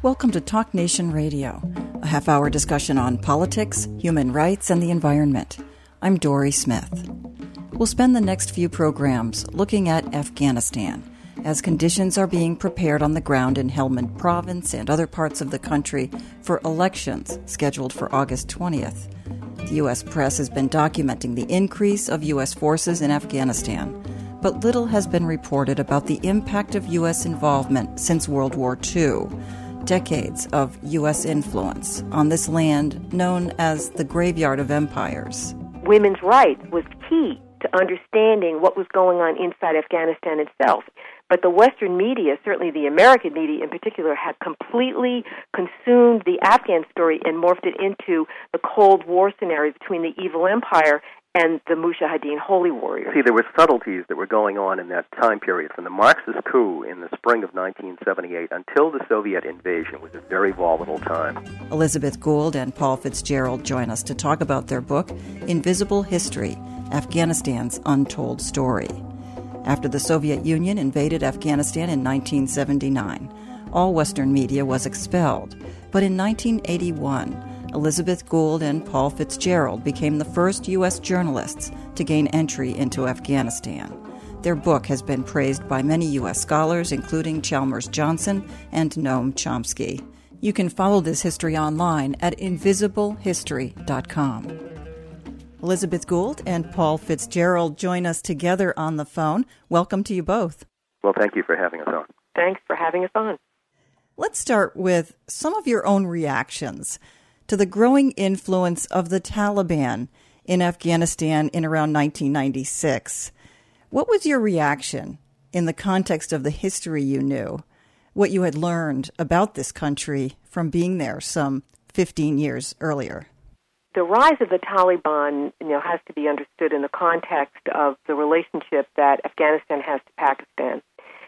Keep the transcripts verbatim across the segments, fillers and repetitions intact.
Welcome to Talk Nation Radio, a half-hour discussion on politics, human rights, and the environment. I'm Dory Smith. We'll spend the next few programs looking at Afghanistan as conditions are being prepared on the ground in Helmand Province and other parts of the country for elections scheduled for August twentieth. The U S press has been documenting the increase of U S forces in Afghanistan, but little has been reported about the impact of U S involvement since World War Two. Decades of U S influence on this land known as the Graveyard of Empires. Women's rights was key to understanding what was going on inside Afghanistan itself. But the Western media, certainly the American media in particular, had completely consumed the Afghan story and morphed it into the Cold War scenario between the evil empire and the Mujahideen holy warriors. See, there were subtleties that were going on in that time period. From the Marxist coup in the spring of nineteen seventy-eight until the Soviet invasion was a very volatile time. Elizabeth Gould and Paul Fitzgerald join us to talk about their book, Invisible History, Afghanistan's Untold Story. After the Soviet Union invaded Afghanistan in nineteen seventy-nine, all Western media was expelled. But in nineteen eighty-one, Elizabeth Gould and Paul Fitzgerald became the first U S journalists to gain entry into Afghanistan. Their book has been praised by many U S scholars, including Chalmers Johnson and Noam Chomsky. You can follow this history online at invisible history dot com. Elizabeth Gould and Paul Fitzgerald join us together on the phone. Welcome to you both. Well, thank you for having us on. Thanks for having us on. Let's start with some of your own reactions to the growing influence of the Taliban in Afghanistan in around nineteen ninety-six. What was your reaction in the context of the history you knew, what you had learned about this country from being there some fifteen years earlier? The rise of the Taliban, you know, has to be understood in the context of the relationship that Afghanistan has to Pakistan.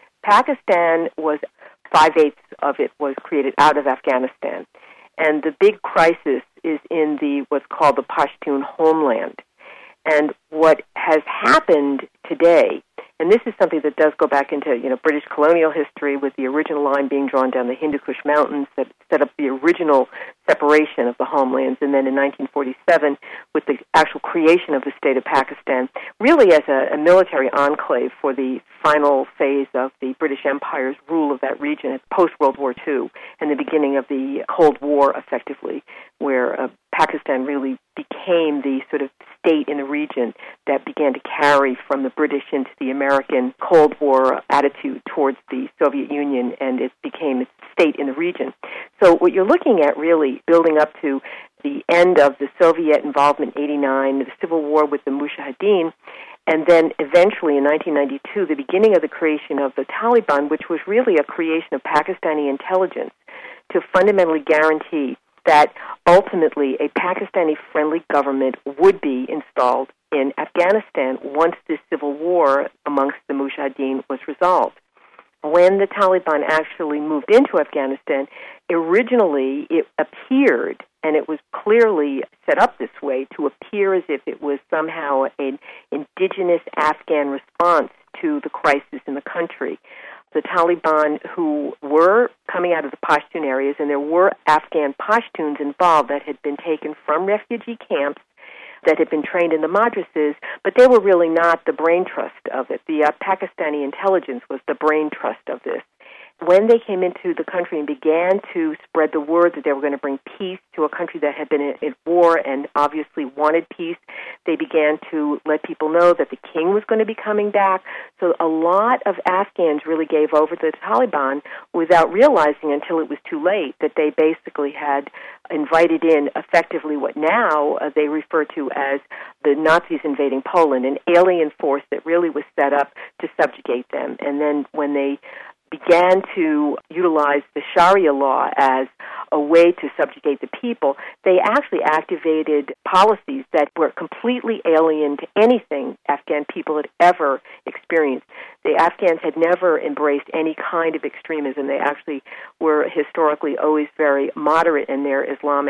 Pakistan was, five-eighths of it was created out of Afghanistan. And the big crisis is in the what's called the Pashtun homeland. And what has happened today, and this is something that does go back into, you know, British colonial history, with the original line being drawn down the Hindu Kush Mountains that set up the original separation of the homelands, and then in nineteen forty-seven with the actual creation of the state of Pakistan, really as a, a military enclave for the final phase of the British Empire's rule of that region post-World War Two and the beginning of the Cold War, effectively, where uh, Pakistan really became the sort of state in the region that began to carry from the British into the American Cold War attitude towards the Soviet Union, and it became its state in the region. So what you're looking at, really, building up to the end of the Soviet involvement in eighty-nine, the civil war with the Mujahideen, and then eventually in nineteen ninety-two, the beginning of the creation of the Taliban, which was really a creation of Pakistani intelligence to fundamentally guarantee that ultimately a Pakistani-friendly government would be installed in Afghanistan once this civil war amongst the Mujahideen was resolved. When the Taliban actually moved into Afghanistan, originally it appeared, and it was clearly set up this way, to appear as if it was somehow an indigenous Afghan response to the crisis in the country. The Taliban, who were coming out of the Pashtun areas, and there were Afghan Pashtuns involved that had been taken from refugee camps, that had been trained in the madrasas, but they were really not the brain trust of it. The uh, Pakistani intelligence was the brain trust of this. When they came into the country and began to spread the word that they were going to bring peace to a country that had been in, in war and obviously wanted peace, they began to let people know that the king was going to be coming back. So a lot of Afghans really gave over to the Taliban without realizing until it was too late that they basically had invited in effectively what now uh, they refer to as the Nazis invading Poland, an alien force that really was set up to subjugate them. And then when they began to utilize the Sharia law as a way to subjugate the people, they actually activated policies that were completely alien to anything Afghan people had ever experienced. The Afghans had never embraced any kind of extremism. They actually were historically always very moderate in their Islamic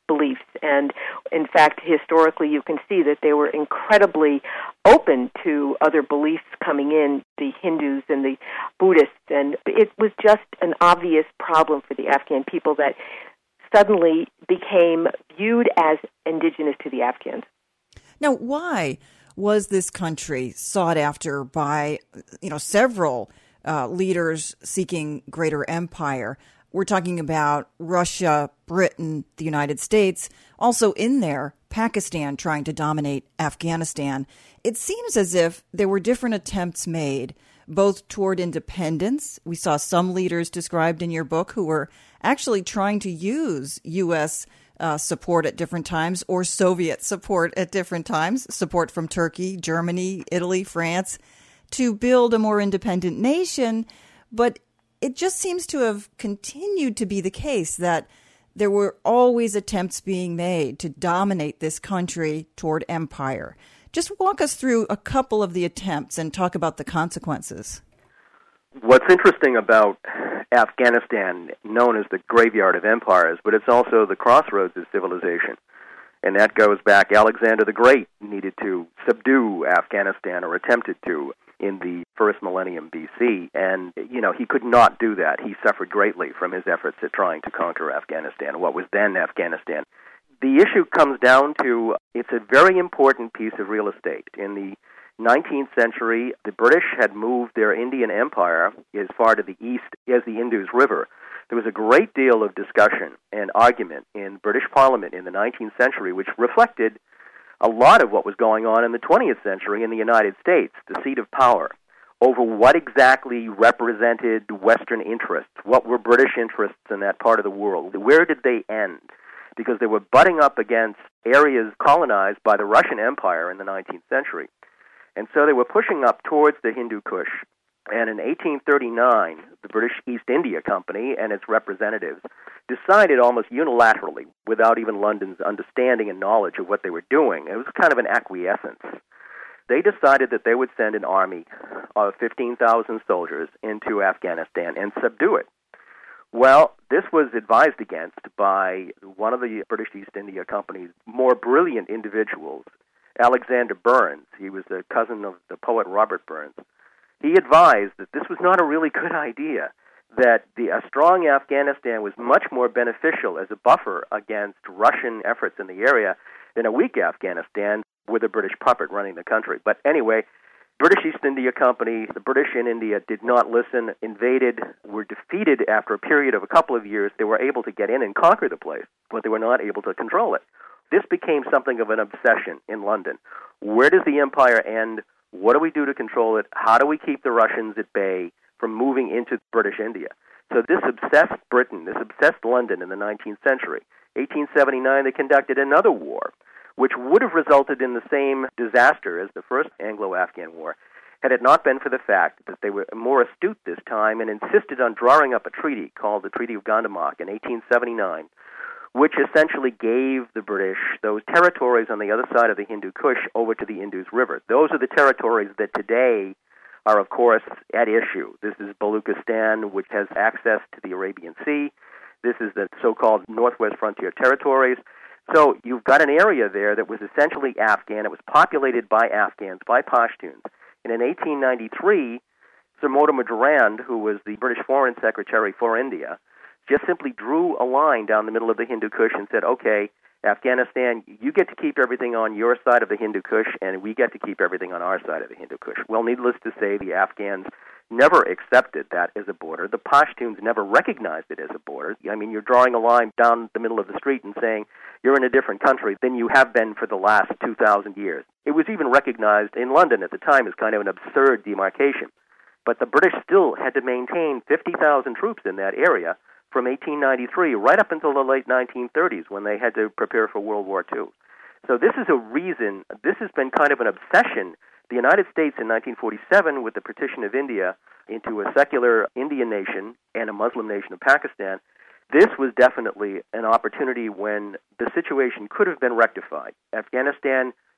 beliefs. And in fact, historically, you can see that they were incredibly open to other beliefs coming in, the Hindus and the Buddhists. And it was just an obvious problem for the Afghan people that suddenly became viewed as indigenous to the Afghans. Now, why was this country sought after by, you know, several uh, leaders seeking greater empire? We're talking about Russia, Britain, the United States, also in there, Pakistan trying to dominate Afghanistan. It seems as if there were different attempts made, both toward independence. We saw some leaders described in your book who were actually trying to use U S uh, support at different times, or Soviet support at different times, support from Turkey, Germany, Italy, France, to build a more independent nation. But it just seems to have continued to be the case that there were always attempts being made to dominate this country toward empire. Just walk us through a couple of the attempts and talk about the consequences. What's interesting about Afghanistan, known as the graveyard of empires, but it's also the crossroads of civilization. And that goes back, Alexander the Great needed to subdue Afghanistan, or attempted to, in the first millennium B C, and, you know, he could not do that. He suffered greatly from his efforts at trying to conquer Afghanistan, what was then Afghanistan. The issue comes down to, it's a very important piece of real estate. In the nineteenth century, the British had moved their Indian empire as far to the east as the Indus River. There was a great deal of discussion and argument in British Parliament in the nineteenth century, which reflected a lot of what was going on in the twentieth century in the United States, the seat of power, over what exactly represented Western interests, what were British interests in that part of the world, where did they end? Because they were butting up against areas colonized by the Russian Empire in the nineteenth century. And so they were pushing up towards the Hindu Kush. And in eighteen thirty-nine, the British East India Company and its representatives decided almost unilaterally, without even London's understanding and knowledge of what they were doing, it was kind of an acquiescence. They decided that they would send an army of fifteen thousand soldiers into Afghanistan and subdue it. Well, this was advised against by one of the British East India Company's more brilliant individuals, Alexander Burns. He was the cousin of the poet Robert Burns. He advised that this was not a really good idea, that the, a strong Afghanistan was much more beneficial as a buffer against Russian efforts in the area than a weak Afghanistan with a British puppet running the country. But anyway, British East India Company, the British in India did not listen, invaded, were defeated after a period of a couple of years. They were able to get in and conquer the place, but they were not able to control it. This became something of an obsession in London. Where does the empire end? What do we do to control it? How do we keep the Russians at bay from moving into British India? So this obsessed Britain, this obsessed London in the nineteenth century. eighteen seventy-nine, they conducted another war, which would have resulted in the same disaster as the first Anglo-Afghan War, had it not been for the fact that they were more astute this time and insisted on drawing up a treaty called the Treaty of Gandamak in eighteen seventy-nine, which essentially gave the British those territories on the other side of the Hindu Kush over to the Indus River. Those are the territories that today are, of course, at issue. This is Baluchistan, which has access to the Arabian Sea. This is the so-called Northwest Frontier Territories. So you've got an area there that was essentially Afghan. It was populated by Afghans, by Pashtuns. And in eighteen ninety-three, Sir Mortimer Durand, who was the British Foreign Secretary for India, just simply drew a line down the middle of the Hindu Kush and said, okay, Afghanistan, you get to keep everything on your side of the Hindu Kush, and we get to keep everything on our side of the Hindu Kush. Well, needless to say, the Afghans never accepted that as a border. The Pashtuns never recognized it as a border. I mean, you're drawing a line down the middle of the street and saying you're in a different country than you have been for the last two thousand years. It was even recognized in London at the time as kind of an absurd demarcation. But the British still had to maintain fifty thousand troops in that area from eighteen ninety-three right up until the late nineteen thirties when they had to prepare for World War Two. So this is a reason, this has been kind of an obsession. The United States in nineteen forty-seven, with the partition of India into a secular Indian nation and a Muslim nation of Pakistan, this was definitely an opportunity when the situation could have been rectified. Afghanistan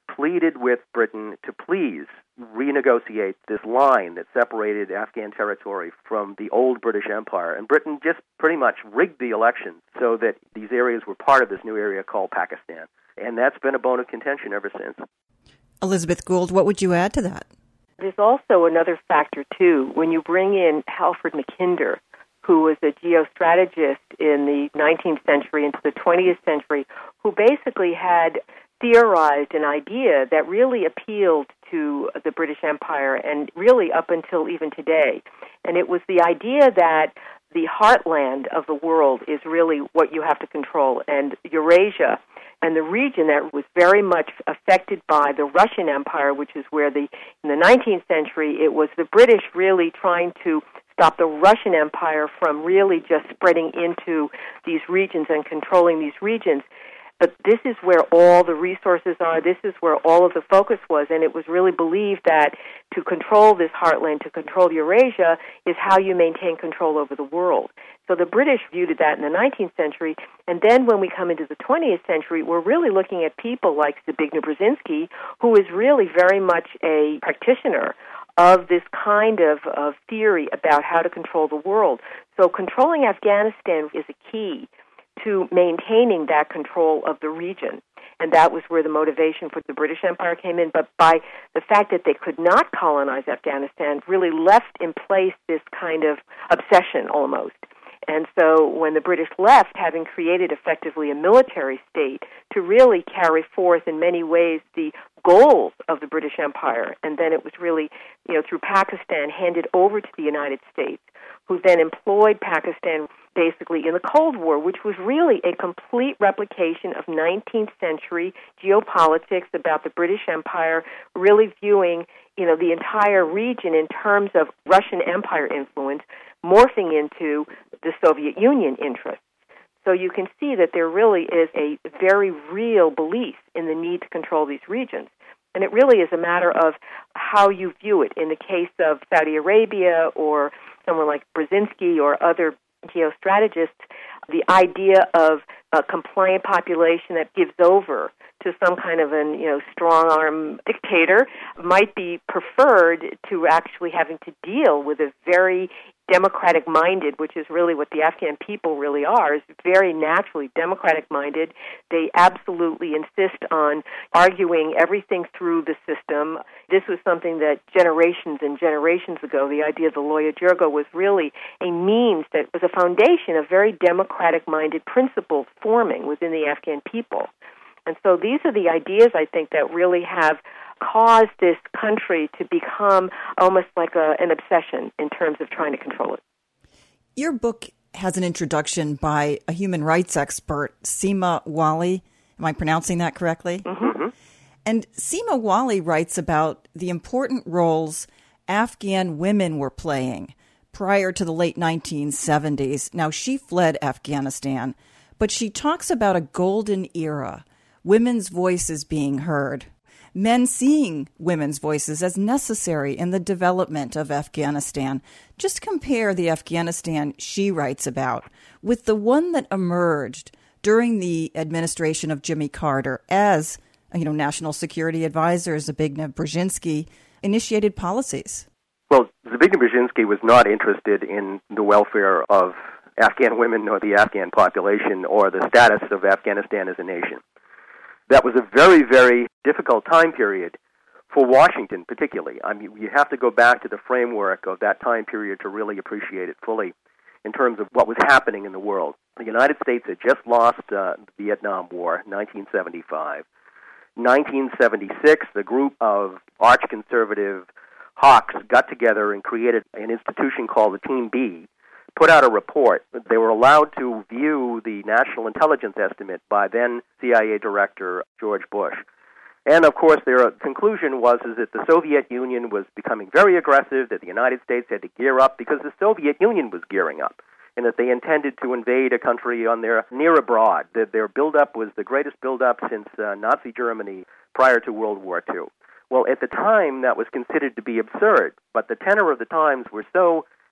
pleaded with Britain to please renegotiate this line that separated Afghan territory from the old British Empire. And Britain just pretty much rigged the election so that these areas were part of this new area called Pakistan. And that's been a bone of contention ever since. Elizabeth Gould, what would you add to that? There's also another factor, too. When you bring in Halford Mackinder, who was a geostrategist in the nineteenth century into the twentieth century, who basically had theorized an idea that really appealed to the British Empire and really up until even today. And it was the idea that the heartland of the world is really what you have to control, and Eurasia and the region that was very much affected by the Russian Empire, which is where the in the nineteenth century it was the British really trying to stop the Russian Empire from really just spreading into these regions and controlling these regions. But this is where all the resources are. This is where all of the focus was. And it was really believed that to control this heartland, to control Eurasia, is how you maintain control over the world. So the British viewed that in the nineteenth century. And then when we come into the twentieth century, we're really looking at people like Zbigniew Brzezinski, who is really very much a practitioner of this kind of, of theory about how to control the world. So controlling Afghanistan is a key to maintaining that control of the region. And that was where the motivation for the British Empire came in. But by the fact that they could not colonize Afghanistan, really left in place this kind of obsession almost. And so when the British left, having created effectively a military state to really carry forth in many ways the goals of the British Empire, and then it was really, you know, through Pakistan handed over to the United States, who then employed Pakistan basically in the Cold War, which was really a complete replication of nineteenth century geopolitics about the British Empire, really viewing, you know, the entire region in terms of Russian Empire influence, morphing into the Soviet Union interests. So you can see that there really is a very real belief in the need to control these regions. And it really is a matter of how you view it. In the case of Saudi Arabia or someone like Brzezinski or other geostrategists, the idea of a compliant population that gives over to some kind of an, you know, strong-arm dictator might be preferred to actually having to deal with a very democratic-minded, which is really what the Afghan people really are, is very naturally democratic-minded. They absolutely insist on arguing everything through the system. This was something that generations and generations ago, the idea of the Loya Jirga was really a means that was a foundation of very democratic-minded principles forming within the Afghan people. And so these are the ideas, I think, that really have caused this country to become almost like a, an obsession in terms of trying to control it. Your book has an introduction by a human rights expert, Seema Wali. Am I pronouncing that correctly? Mm-hmm. And Seema Wali writes about the important roles Afghan women were playing prior to the late nineteen seventies. Now, she fled Afghanistan, but she talks about a golden era, women's voices being heard, men seeing women's voices as necessary in the development of Afghanistan. Just compare the Afghanistan she writes about with the one that emerged during the administration of Jimmy Carter as, you know, National Security Advisor Zbigniew Brzezinski initiated policies. Well, Zbigniew Brzezinski was not interested in the welfare of Afghan women nor the Afghan population or the status of Afghanistan as a nation. That was a very, very difficult time period for Washington particularly. I mean, you have to go back to the framework of that time period to really appreciate it fully in terms of what was happening in the world. The United States had just lost uh, the Vietnam War, nineteen seventy-five. nineteen seventy-six, the group of arch-conservative hawks got together and created an institution called the Team B, put out a report. They were allowed to view the national intelligence estimate by then C I A Director George Bush. And, of course, their conclusion was is that the Soviet Union was becoming very aggressive, that the United States had to gear up because the Soviet Union was gearing up, and that they intended to invade a country on their near abroad, that their buildup was the greatest buildup since uh, Nazi Germany prior to World War Two. Well, at the time, that was considered to be absurd, but the tenor of the times were so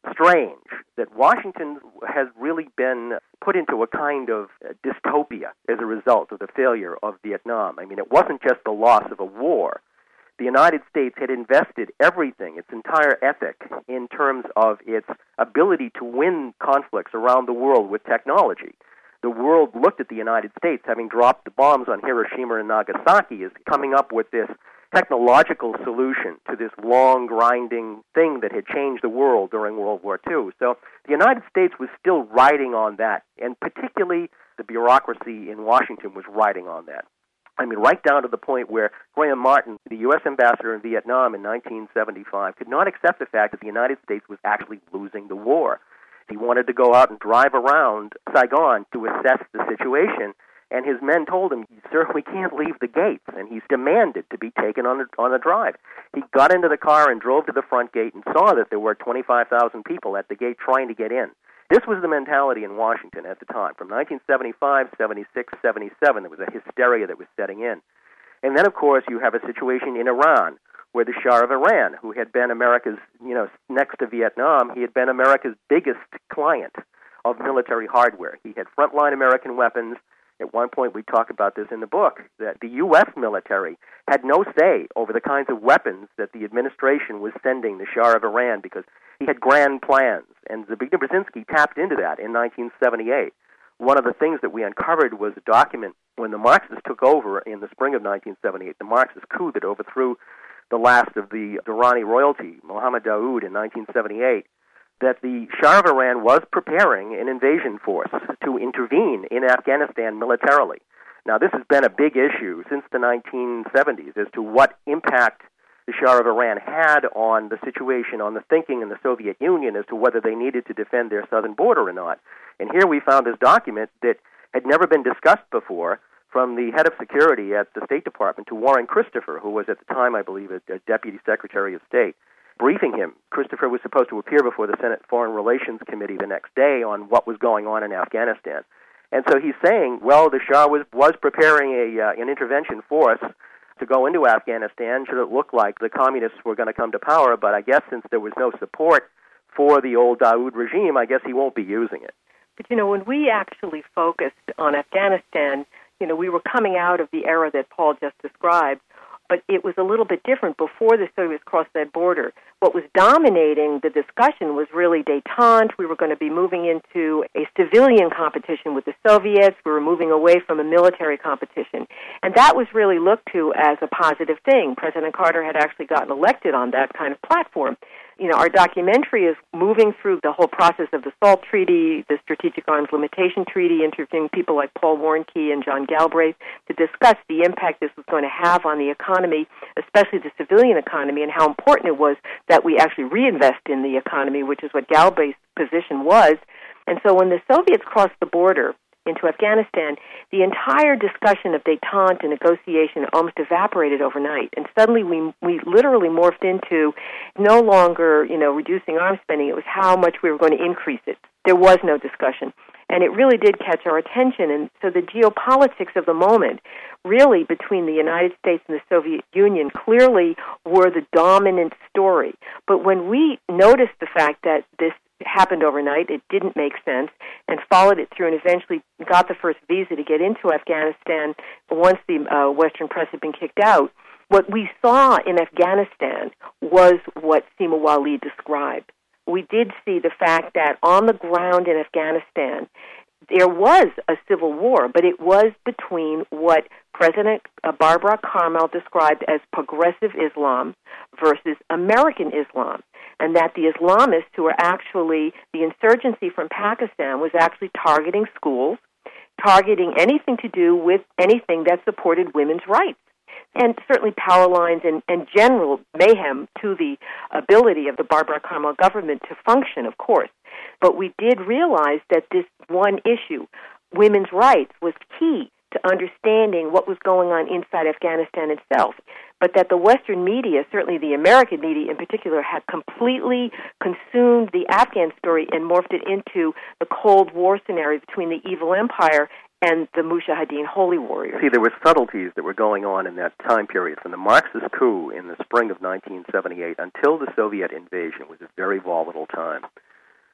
strange that Washington has really been put into a kind of dystopia as a result of the failure of Vietnam. I mean, it wasn't just the loss of a war. The United States had invested everything, its entire ethic, in terms of its ability to win conflicts around the world with technology. The world looked at the United States, having dropped the bombs on Hiroshima and Nagasaki, as coming up with this technological solution to this long, grinding thing that had changed the world during World War Two. So the United States was still riding on that, and particularly the bureaucracy in Washington was riding on that. I mean, right down to the point where Graham Martin, the U S ambassador in Vietnam in nineteen seventy-five, could not accept the fact that the United States was actually losing the war. He wanted to go out and drive around Saigon to assess the situation, and his men told him, "Sir, we can't leave the gates," and he's demanded to be taken on a, on a drive. He got into the car and drove to the front gate and saw that there were twenty-five thousand people at the gate trying to get in. This was the mentality in Washington at the time. From nineteen seventy-five, seventy-six, seventy-seven, there was a hysteria that was setting in. And then, of course, you have a situation in Iran where the Shah of Iran, who had been America's, you know, next to Vietnam, he had been America's biggest client of military hardware. He had frontline American weapons. At one point, we talk about this in the book, that the U S military had no say over the kinds of weapons that the administration was sending the Shah of Iran because he had grand plans, and Zbigniew Brzezinski tapped into that in nineteen seventy-eight. One of the things that we uncovered was a document when the Marxists took over in the spring of nineteen seventy-eight, the Marxist coup that overthrew the last of the Durrani royalty, Mohammed Daoud, in nineteen seventy-eight, that the Shah of Iran was preparing an invasion force to intervene in Afghanistan militarily. Now, this has been a big issue since the nineteen seventies as to what impact the Shah of Iran had on the situation, on the thinking in the Soviet Union as to whether they needed to defend their southern border or not. And here we found this document that had never been discussed before from the head of security at the State Department to Warren Christopher, who was at the time, I believe, a, a Deputy Secretary of State, briefing him. Christopher was supposed to appear before the Senate Foreign Relations Committee the next day on what was going on in Afghanistan. And so he's saying, well, the Shah was, was preparing a uh, an intervention force to go into Afghanistan should it look like the communists were going to come to power, but I guess since there was no support for the old Daoud regime, I guess he won't be using it. But, you know, when we actually focused on Afghanistan, you know, we were coming out of the era that Paul just described, but it was a little bit different before the Soviets crossed that border. What was dominating the discussion was really détente. We were going to be moving into a civilian competition with the Soviets. We were moving away from a military competition. And that was really looked to as a positive thing. President Carter had actually gotten elected on that kind of platform. You know, our documentary is moving through the whole process of the SALT Treaty, the Strategic Arms Limitation Treaty, interviewing people like Paul Warnke and John Galbraith to discuss the impact this was going to have on the economy, especially the civilian economy, and how important it was that we actually reinvest in the economy, which is what Galbraith's position was. And so when the Soviets crossed the border into Afghanistan, the entire discussion of détente and negotiation almost evaporated overnight. And suddenly we we literally morphed into no longer, you know, reducing arms spending. It was how much we were going to increase it. There was no discussion. And it really did catch our attention. And so the geopolitics of the moment, really between the United States and the Soviet Union, clearly were the dominant story. But when we noticed the fact that this happened overnight, it didn't make sense, and followed it through and eventually got the first visa to get into Afghanistan once the uh, Western press had been kicked out, what we saw in Afghanistan was what Sima Wali described. We did see the fact that on the ground in Afghanistan, there was a civil war, but it was between what President Barbara Karmal described as progressive Islam versus American Islam, and that the Islamists who were actually, the insurgency from Pakistan was actually targeting schools, targeting anything to do with anything that supported women's rights, and certainly power lines and, and general mayhem to the ability of the Barbara Karmal government to function, of course. But we did realize that this one issue, women's rights, was key to understanding what was going on inside Afghanistan itself, but that the Western media, certainly the American media in particular, had completely consumed the Afghan story and morphed it into the Cold War scenario between the evil empire and the Mujahideen holy warriors. See, there were subtleties that were going on in that time period. From the Marxist coup in the spring of nineteen seventy-eight until the Soviet invasion was a very volatile time.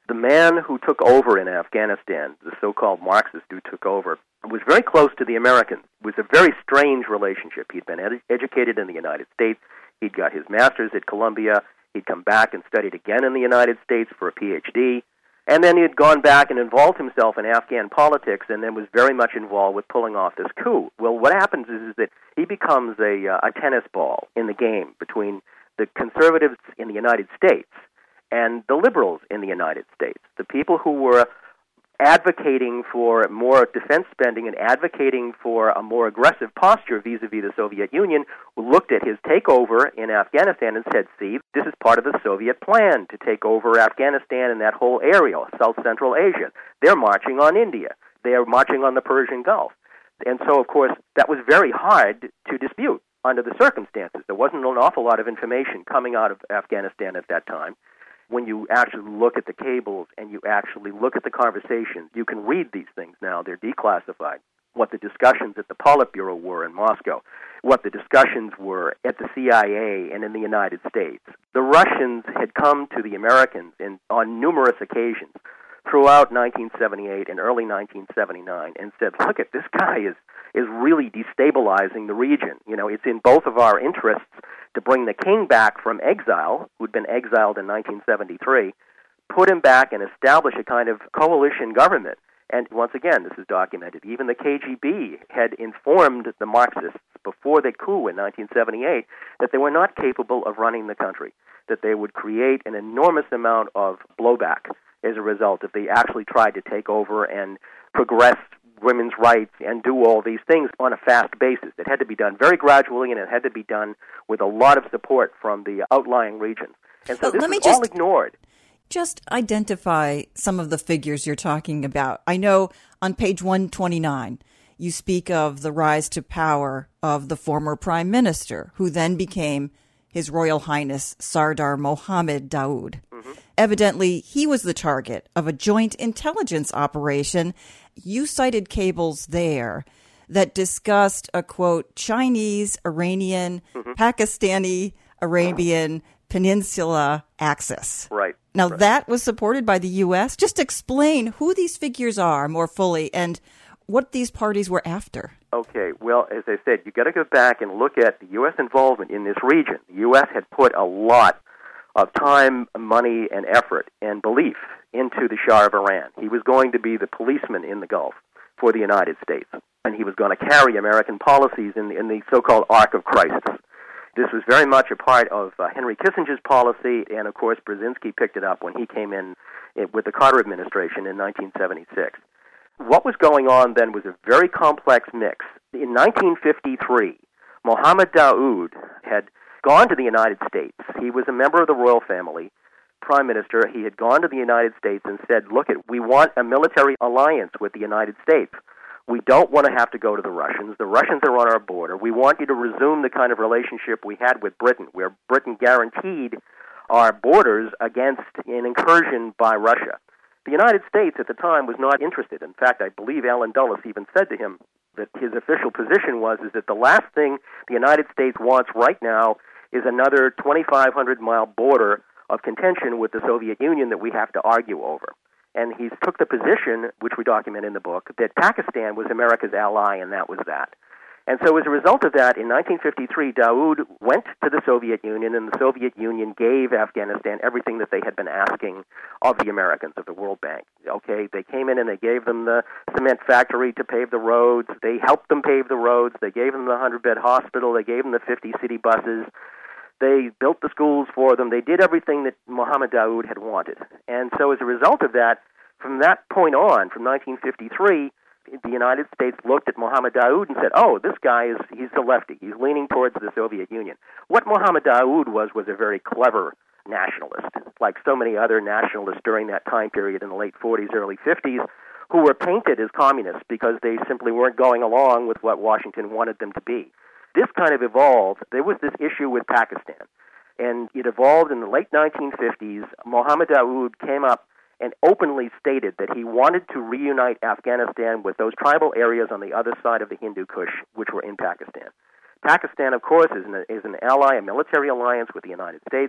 The man who took over in Afghanistan, the so-called Marxist who took over, was very close to the Americans. It was a very strange relationship. He'd been ed- educated in the United States. He'd got his master's at Columbia. He'd come back and studied again in the United States for a P H D. And then he had gone back and involved himself in Afghan politics and then was very much involved with pulling off this coup. Well, what happens is, is that he becomes a, uh, a tennis ball in the game between the conservatives in the United States and the liberals in the United States, the people who were advocating for more defense spending and advocating for a more aggressive posture vis-a-vis the Soviet Union, looked at his takeover in Afghanistan and said, see, this is part of the Soviet plan to take over Afghanistan and that whole area, South Central Asia. They're marching on India. They are marching on the Persian Gulf. And so, of course, that was very hard to dispute under the circumstances. There wasn't an awful lot of information coming out of Afghanistan at that time. When you actually look at the cables and you actually look at the conversations, you can read these things now. They're declassified. What the discussions at the Politburo were in Moscow, what the discussions were at the C I A and in the United States. The Russians had come to the Americans in, on numerous occasions throughout nineteen seventy-eight and early nineteen seventy-nine and said, look, at this guy is, is really destabilizing the region. You know, it's in both of our interests to bring the king back from exile, who'd been exiled in nineteen seventy-three, put him back and establish a kind of coalition government. And once again, this is documented. Even the K G B had informed the Marxists before the coup in nineteen seventy-eight that they were not capable of running the country, that they would create an enormous amount of blowback as a result if they actually tried to take over and progress women's rights and do all these things on a fast basis. It had to be done very gradually, and it had to be done with a lot of support from the outlying regions. And so well, this let me was just, all ignored. Just identify some of the figures you're talking about. I know on page one twenty-nine, you speak of the rise to power of the former prime minister, who then became His Royal Highness Sardar Mohammad Daoud. Mm-hmm. Evidently, he was the target of a joint intelligence operation. You cited cables there that discussed a, quote, Chinese, Iranian, mm-hmm. Pakistani, Arabian Peninsula axis. Right. Now, right. that was supported by the U S. Just explain who these figures are more fully and what these parties were after. Okay. Well, as I said, you've got to go back and look at the U S involvement in this region. The U S had put a lot of time, money, and effort and belief into the Shah of Iran. He was going to be the policeman in the Gulf for the United States, and he was going to carry American policies in the, in the so-called Ark of Christ. This was very much a part of uh, Henry Kissinger's policy, and of course Brzezinski picked it up when he came in it, with the Carter administration in nineteen seventy-six. What was going on then was a very complex mix. In nineteen fifty-three, Mohammad Daoud had gone to the United States. He was a member of the royal family, prime minister. He had gone to the United States and said, look, it, we want a military alliance with the United States. We don't want to have to go to the Russians. The Russians are on our border. We want you to resume the kind of relationship we had with Britain, where Britain guaranteed our borders against an incursion by Russia. The United States at the time was not interested. In fact, I believe Allen Dulles even said to him that his official position was is that the last thing the United States wants right now is another twenty-five hundred mile border of contention with the Soviet Union that we have to argue over. And he took the position, which we document in the book, that Pakistan was America's ally, and that was that. And so as a result of that, in nineteen fifty-three, Daoud went to the Soviet Union, and the Soviet Union gave Afghanistan everything that they had been asking of the Americans, of the World Bank. Okay, they came in and they gave them the cement factory to pave the roads. They helped them pave the roads. They gave them the hundred-bed hospital. They gave them the fifty city buses. They built the schools for them. They did everything that Mohammad Daoud had wanted. And so as a result of that, from that point on, from nineteen fifty-three, the United States looked at Mohammad Daoud and said, oh, this guy is, he's the lefty. He's leaning towards the Soviet Union. What Mohammad Daoud was was a very clever nationalist, like so many other nationalists during that time period in the late forties, early fifties, who were painted as communists because they simply weren't going along with what Washington wanted them to be. This kind of evolved. There was this issue with Pakistan, and it evolved in the late nineteen fifties. Mohammad Daoud came up and openly stated that he wanted to reunite Afghanistan with those tribal areas on the other side of the Hindu Kush, which were in Pakistan. Pakistan, of course, is an, is an ally, a military alliance with the United States.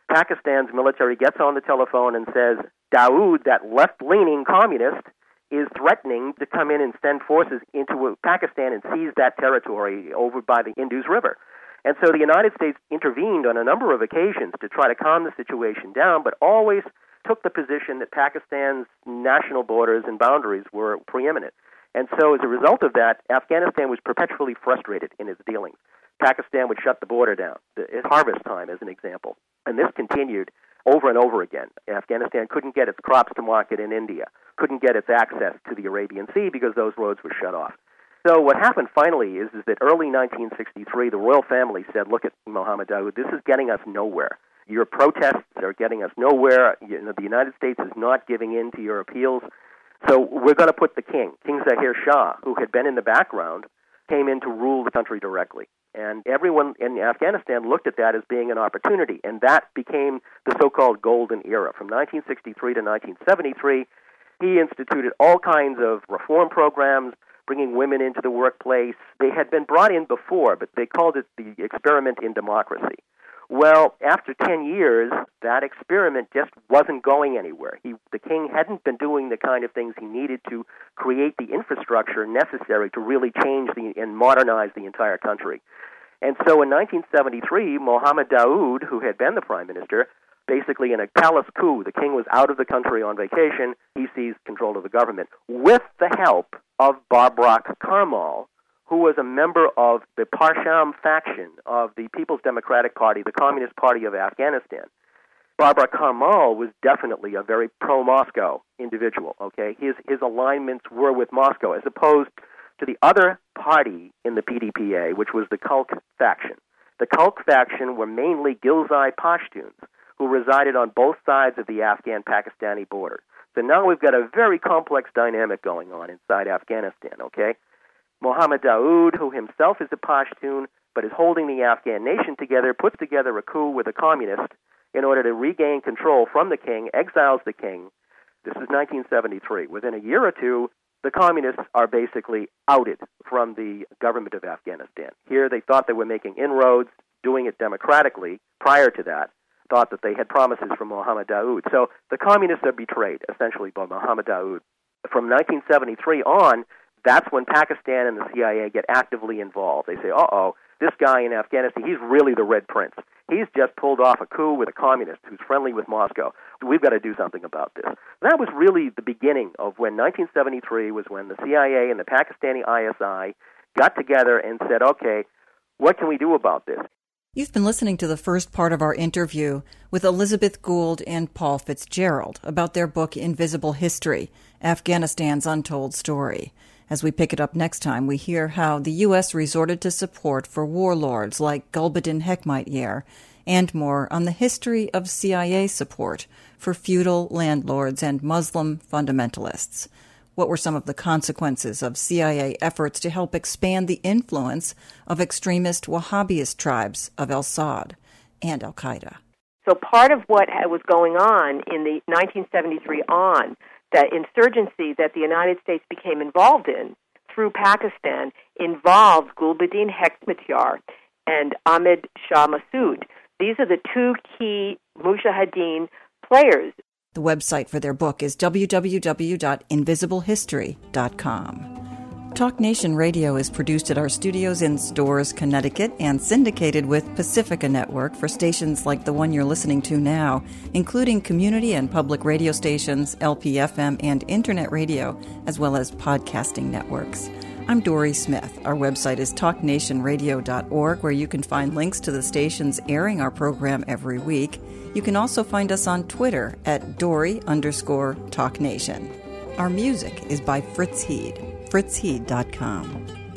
Pakistan's military gets on the telephone and says, Dawood, that left-leaning communist, is threatening to come in and send forces into Pakistan and seize that territory over by the Indus River. And so the United States intervened on a number of occasions to try to calm the situation down, but always took the position that Pakistan's national borders and boundaries were preeminent. And so as a result of that, Afghanistan was perpetually frustrated in its dealings. Pakistan would shut the border down at harvest time, as an example. And this continued over and over again. Afghanistan couldn't get its crops to market in India, couldn't get its access to the Arabian Sea because those roads were shut off. So what happened finally is, is that early nineteen sixty-three, the royal family said, look at Mohammed Dawood, this is getting us nowhere. Your protests are getting us nowhere. You know, the United States is not giving in to your appeals. So we're going to put the king, King Zahir Shah, who had been in the background, came in to rule the country directly. And everyone in Afghanistan looked at that as being an opportunity, and that became the so-called golden era. From nineteen sixty-three to nineteen seventy-three, he instituted all kinds of reform programs, bringing women into the workplace. They had been brought in before, but they called it the experiment in democracy. Well, after ten years, that experiment just wasn't going anywhere. He, the king hadn't been doing the kind of things he needed to create the infrastructure necessary to really change the, and modernize the entire country. And so in nineteen seventy-three, Mohammed Dawood, who had been the prime minister, basically in a palace coup, the king was out of the country on vacation, he seized control of the government, with the help of Babrak Karmal, who was a member of the Parsham faction of the People's Democratic Party, the Communist Party of Afghanistan. Babrak Karmal was definitely a very pro-Moscow individual, okay? His his alignments were with Moscow, as opposed to the other party in the P D P A, which was the Khalq faction. The Khalq faction were mainly Ghilzai Pashtuns, who resided on both sides of the Afghan-Pakistani border. So now we've got a very complex dynamic going on inside Afghanistan, okay? Mohammed Dawood, who himself is a Pashtun, but is holding the Afghan nation together, puts together a coup with a communist in order to regain control from the king, exiles the king. This is nineteen seventy-three. Within a year or two, the communists are basically outed from the government of Afghanistan. Here they thought they were making inroads, doing it democratically. Prior to that, thought that they had promises from Mohammed Dawood. So the communists are betrayed, essentially, by Mohammed Dawood. From nineteen seventy-three on, that's when Pakistan and the C I A get actively involved. They say, uh-oh, this guy in Afghanistan, he's really the Red Prince. He's just pulled off a coup with a communist who's friendly with Moscow. We've got to do something about this. That was really the beginning of when nineteen seventy-three was when the C I A and the Pakistani I S I got together and said, okay, what can we do about this? You've been listening to the first part of our interview with Elizabeth Gould and Paul Fitzgerald about their book Invisible History, Afghanistan's Untold Story. As we pick it up next time, we hear how the U S resorted to support for warlords like Gulbuddin Hekmatyar and more on the history of C I A support for feudal landlords and Muslim fundamentalists. What were some of the consequences of C I A efforts to help expand the influence of extremist Wahhabist tribes of al-Saud and al-Qaeda? So part of what was going on in the nineteen seventy-three on, the insurgency that the United States became involved in through Pakistan involved Gulbuddin Hekmatyar and Ahmed Shah Massoud. These are the two key mujahideen players. The website for their book is w w w dot invisible history dot com. Talk Nation Radio is produced at our studios in Storrs, Connecticut, and syndicated with Pacifica Network for stations like the one you're listening to now, including community and public radio stations, L P F M, and internet radio, as well as podcasting networks. I'm Dory Smith. Our website is talk nation radio dot org, where you can find links to the stations airing our program every week. You can also find us on Twitter at Dory underscore Talk Nation. Our music is by Fritz Heed, fritz heed dot com.